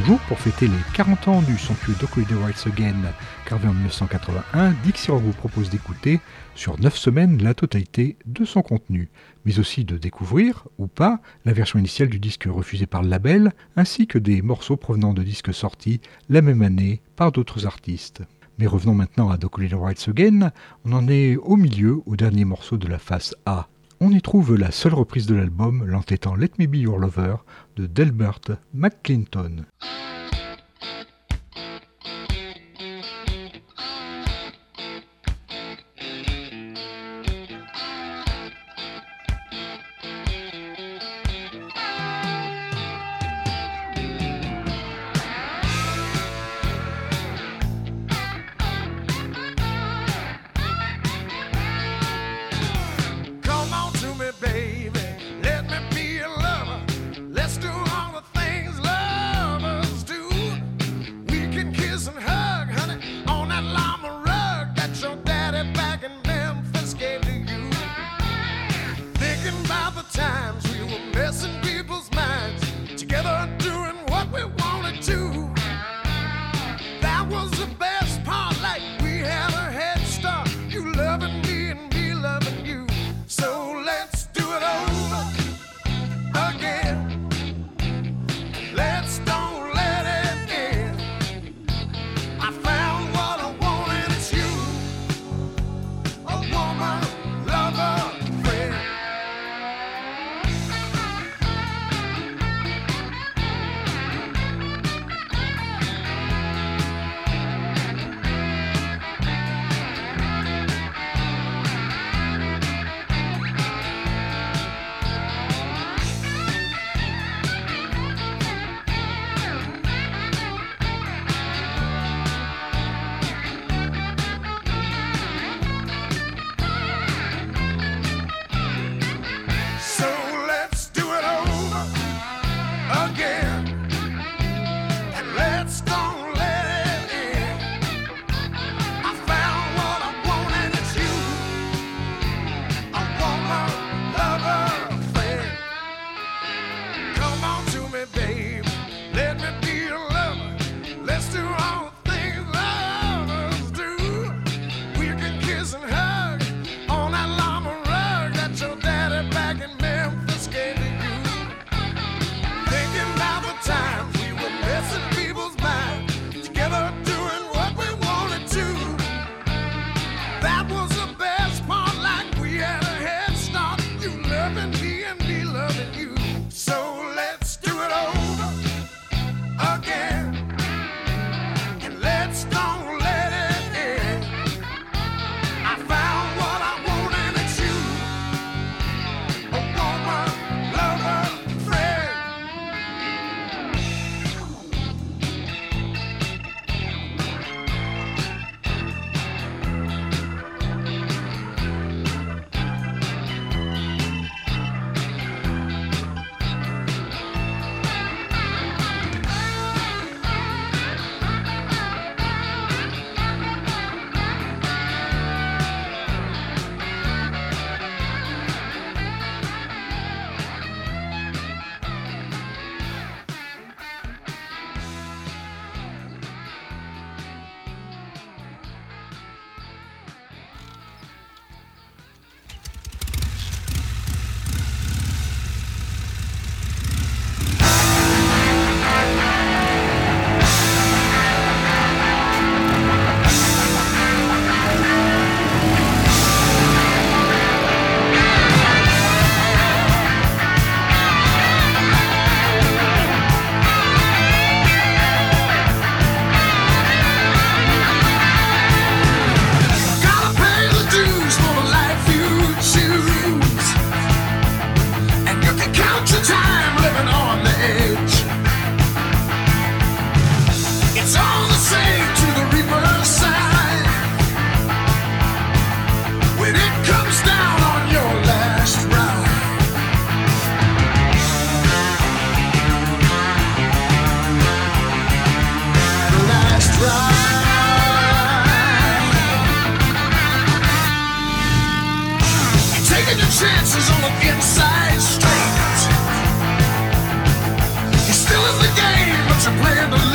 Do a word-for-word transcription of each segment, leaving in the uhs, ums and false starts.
jour, pour fêter les quarante ans du somptueux Doc Holliday Writes Again, gravé en dix-neuf cent quatre-vingt-un, Dixie Rock vous propose d'écouter, sur neuf semaines, la totalité de son contenu, mais aussi de découvrir, ou pas, la version initiale du disque refusé par le label, ainsi que des morceaux provenant de disques sortis la même année par d'autres artistes. Mais revenons maintenant à Doc Holliday Writes Again, on en est au milieu, au dernier morceau de la face A. On y trouve la seule reprise de l'album, l'entêtant Let Me Be Your Lover de Delbert McClinton. chances on the inside straight. He's still in the game, but you're playing the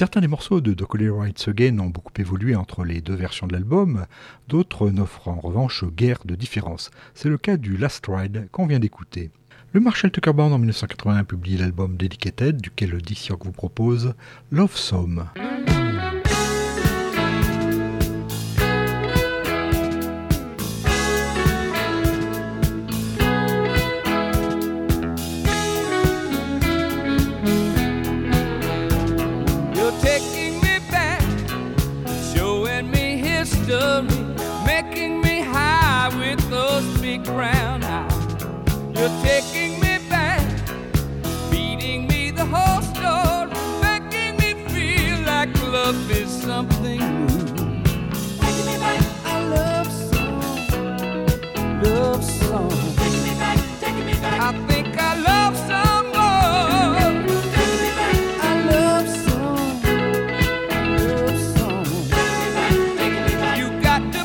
certains des morceaux de Dockley Writes Again ont beaucoup évolué entre les deux versions de l'album, d'autres n'offrent en revanche guère de différence. C'est le cas du Last Ride qu'on vient d'écouter. Le Marshall Tucker Band en dix-neuf cent quatre-vingt-un publie l'album Dedicated, duquel Dick York vous propose Love Song. Making me high with those big brown eyes. You're taking me back, feeding me the whole story, making me feel like love is something new. Taking me back, I love song, love song. Taking me back, taking me back. I think I love some more. Taking me back, I love song, love song. Taking me back, you got to.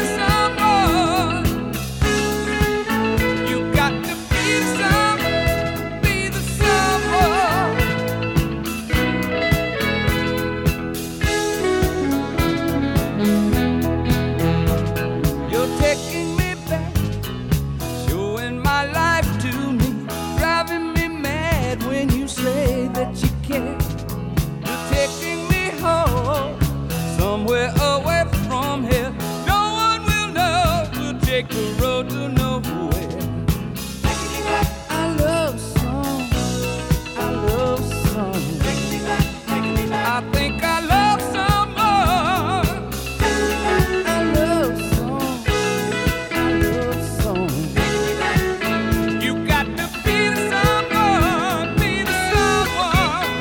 Somewhere away from here, no one will know. We'll take the road to nowhere. Taking me back, I love song, I love song. Taking me back, taking me back. I think I love some more. Taking me back, I love song, I love song. Taking me back, you got to be the someone, be the someone.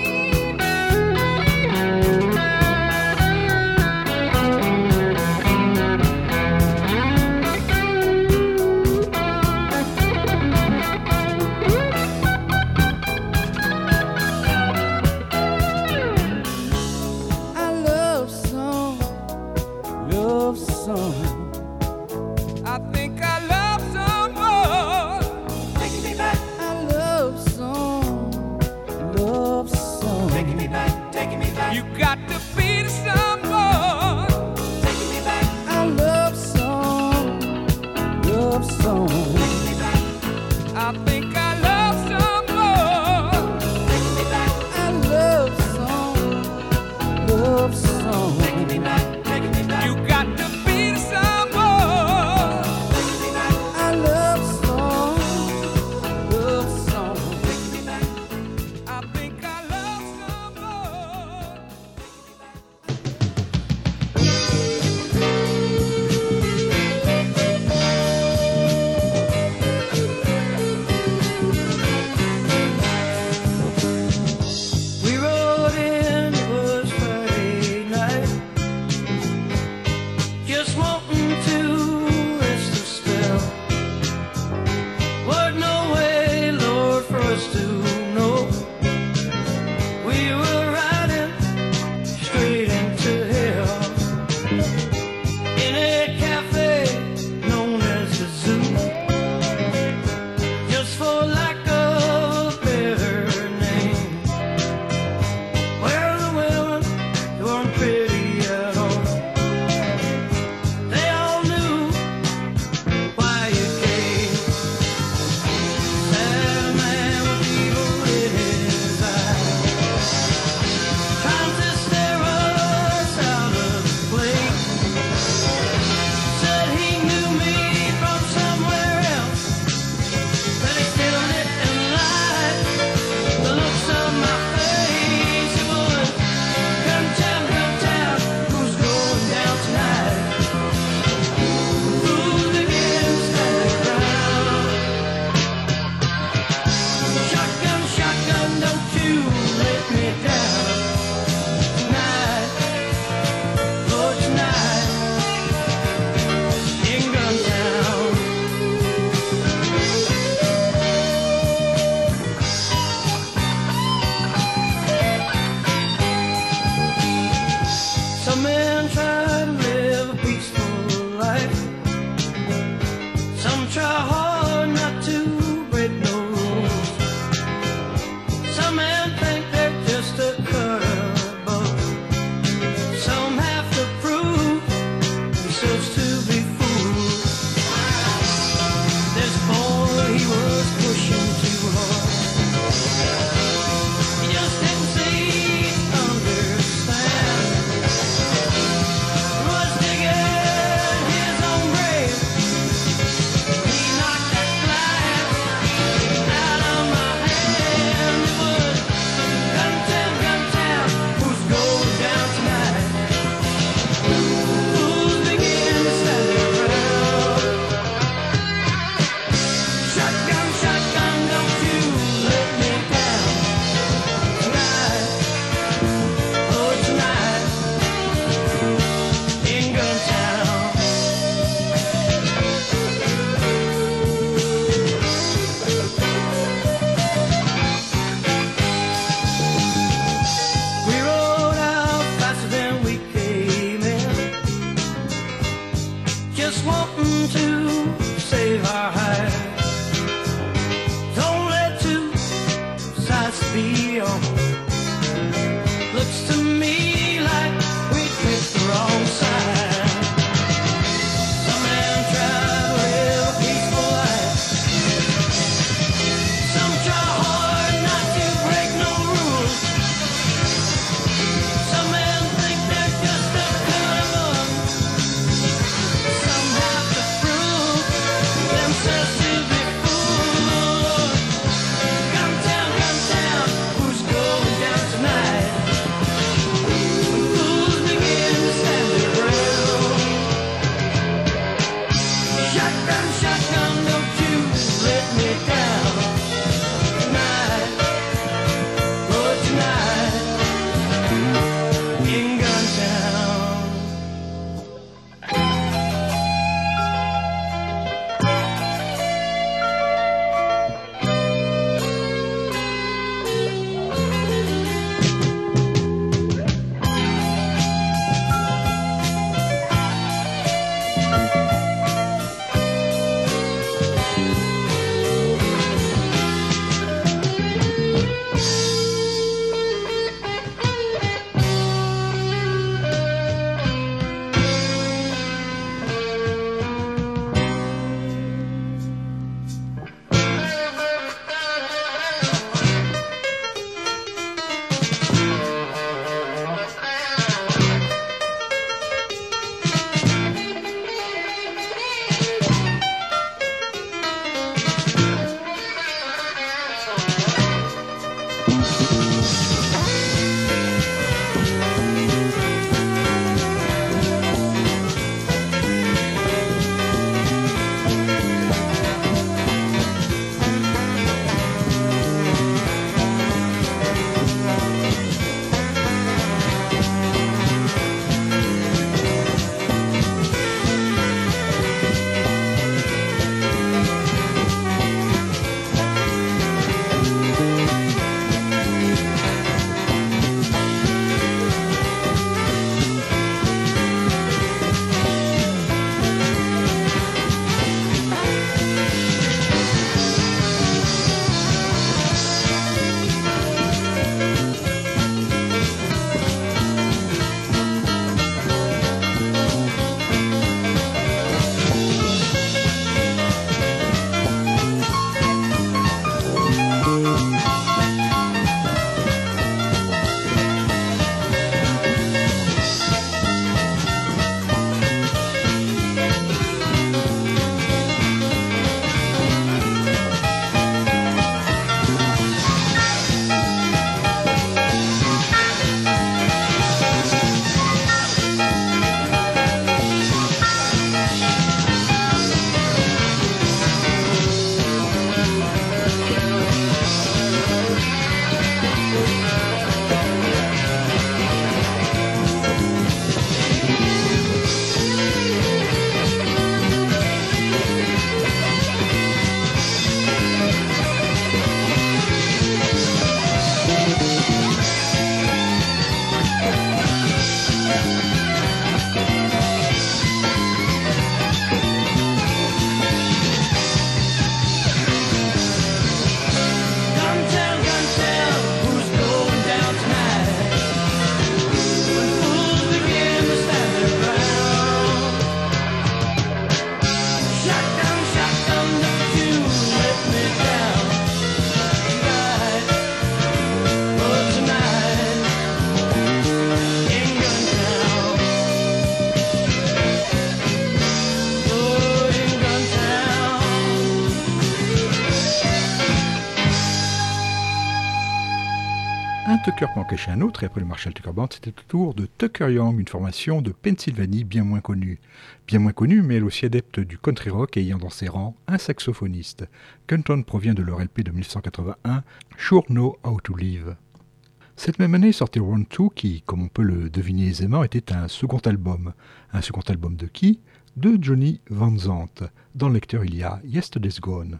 I think I love someone. Taking me back. I love song, love song. Taking me back, taking me back. You got to be the someone. Taking me back. I love song, love song. Taking me back. I think I love someone. Taking me back. I love song, love song. Taking me back, taking me back. You got to be the someone. Shotgun, shotgun, don't you let me down tonight, oh tonight, in Guntown. Un Tucker peut en cacher un autre, et après le Marshall Tucker Band, c'était au tour de Tucker Young, une formation de Pennsylvanie bien moins connue. Bien moins connue, mais elle aussi adepte du country rock, ayant dans ses rangs un saxophoniste. Gunton provient de leur L P de mille neuf cent quatre-vingt-un, Sure Know How to Live. Cette même année sortait Round deux qui, comme on peut le deviner aisément, était un second album. Un second album de qui ? De Johnny Van Zandt. Dans le lecteur, il y a Yesterday's Gone.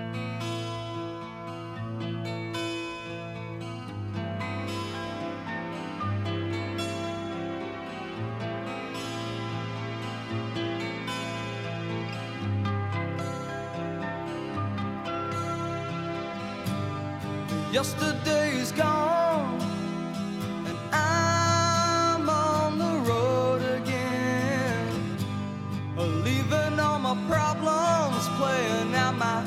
Yesterday's gone, and I'm on the road again, leaving all my problems, playing out my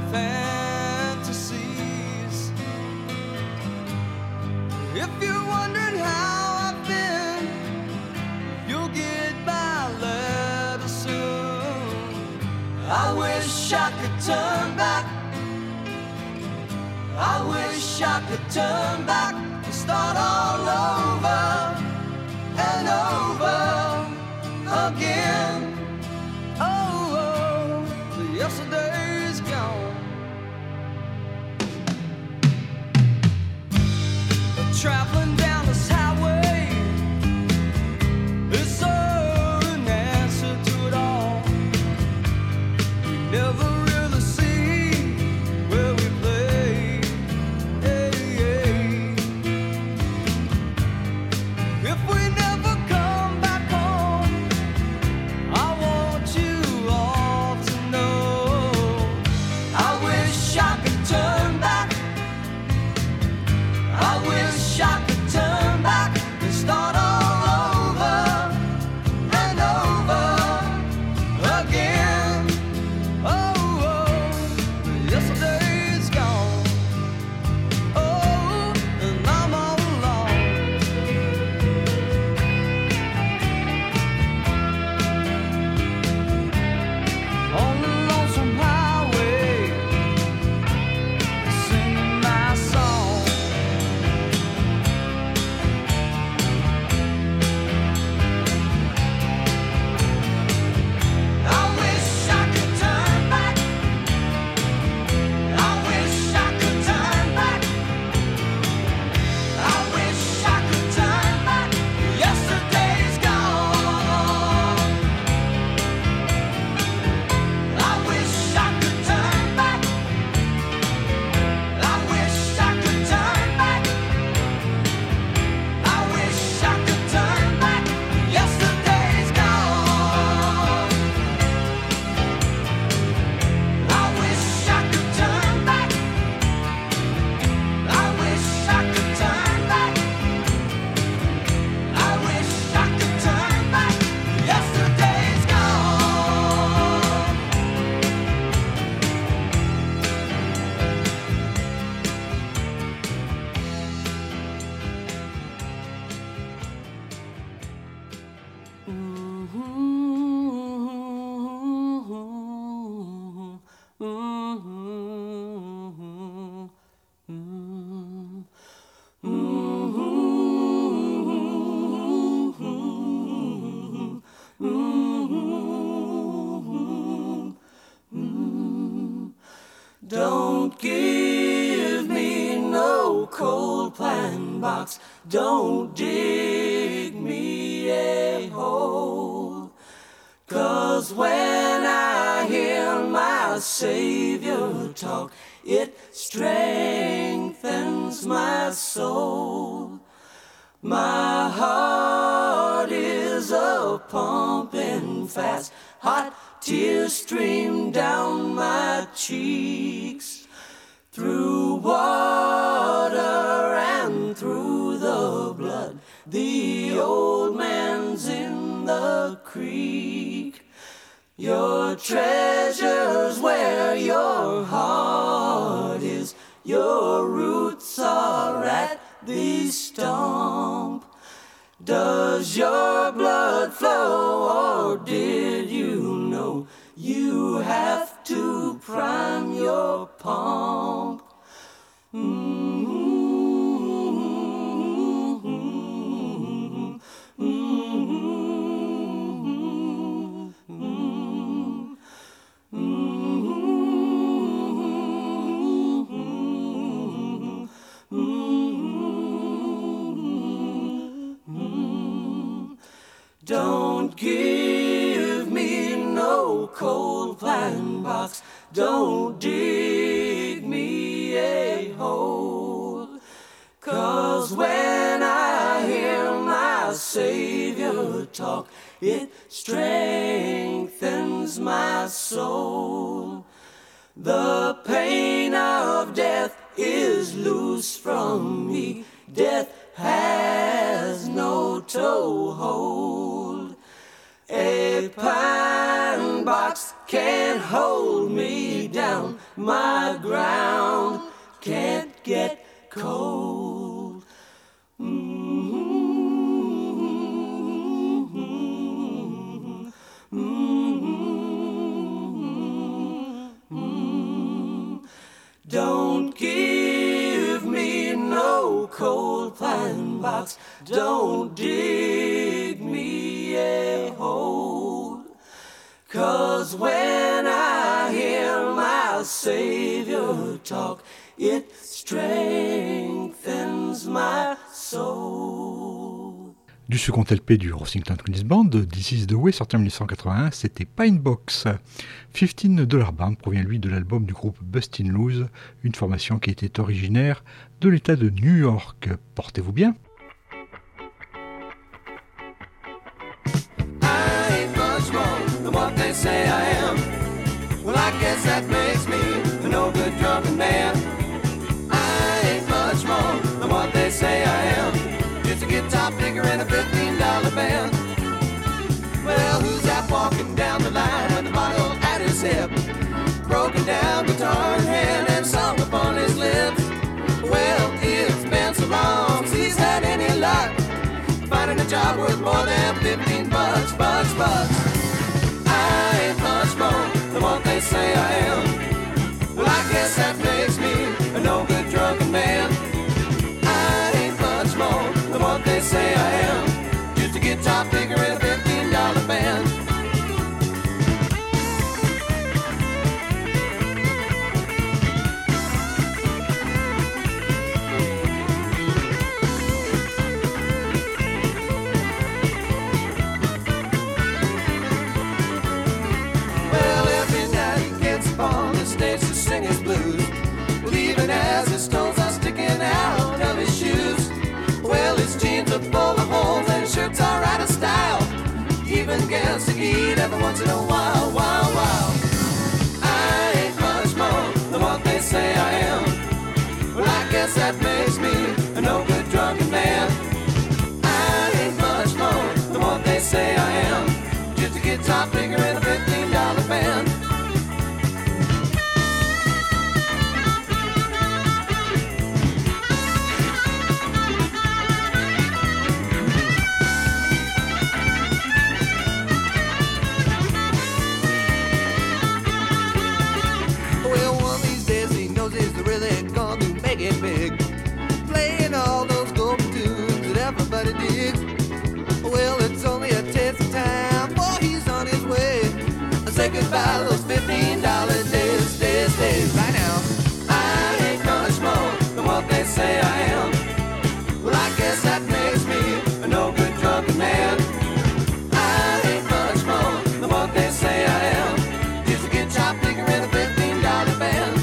fantasies. If you're wondering how I've been, you'll get my letter soon. I wish I could turn back, I wish I could turn back and start all over and over again. Oh, oh. never really see where we play. Hey, hey. If we never come back home, I want you all to know I wish I could turn back. I wish I could turn back and start all over and over again. Oh, oh, yesterday's gone. Oh, and I'm all alone. On the lonesome highway, singing my song. I wish I could turn back. I wish I could turn back. I wish I could turn back. Yesterday's gone. I wish I could turn back. I wish I could turn back. I wish I could turn back. Yesterday's gone. I wish I could turn back. I wish I could turn back. I wish I could turn back. Yesterday's gone. Don't give me no cold pine box. Don't dig me a hole. 'Cause when I hear my Savior talk, it strengthens my soul. My heart is a pumping fast, hot tears stream down my cheeks. Through water and through the blood, the old man's in the creek. Your treasure's where your heart is. Your roots are at the stump. Does your blood flow, or did you know you have to prime your pump? Mm-hmm. Don't give me no cold pine box. Don't dig me a hole. 'Cause when I hear my Savior talk, it strengthens my soul. The pain of death is loose from me. Death has no toehold. A pine box can't hold me down. My ground can't get cold. Mm-hmm. Mm-hmm. Don't give me no cold pine box. Don't dig me a hole. 'Cause when I hear my Savior talk, it strengthens my soul. Du second L P du Rossington Twins Band, This Is The Way, sorti en dix-neuf cent quatre-vingt-un, c'était Pine Box. quinze Dollar Band provient lui de l'album du groupe Bustin' Loose, une formation qui était originaire de l'état de New York. Portez-vous bien. I ain't much more than what they say I am. Well, I guess that makes me a no good drunken man. I ain't much more than what they say I am. Just a guitar picker and a fifteen dollar band. Well, who's that walking down the line with the bottle at his hip? Broken down guitar in hand and song upon his lips. Well, it's been so long since he's had any luck finding a job worth more than fifteen bucks, bucks, bucks. I ain't much more than what they say I am. Well, I guess that makes me a no good drunken man. I ain't much more than what they say I am. Just a guitar picker in a fifteen dollar band. Stage to sing his blues. Well, even as his toes are sticking out of his shoes. Well, his jeans are full of holes and his shirts are out of style. He even gets to eat every once in a while, while, while. I ain't much more than what they say I am. Well, I guess that makes me a no good drunken man. I ain't much more than what they say I am. Just a guitar picker in a fifteen dollar band. It big, playing all those golden tunes that everybody digs. Well, it's only a taste of time, boy, he's on his way. Say goodbye to those fifteen dollar days, days, days. Right now, I ain't much more than what they say I am. Well, I guess that makes me a no good drunken man. I ain't much more than what they say I am. Just a guitar picker in a fifteen dollar band.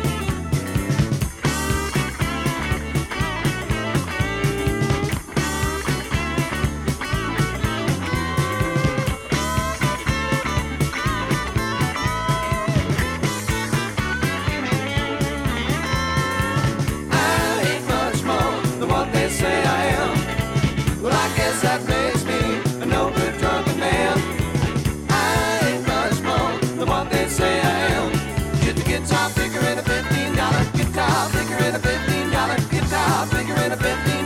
Say I am. Well, I guess that makes me a no good drunken man. I ain't much more than what they say I am. Just a guitar picker and a fifteen dollar guitar picker and a fifteen dollar guitar picker and a fifteen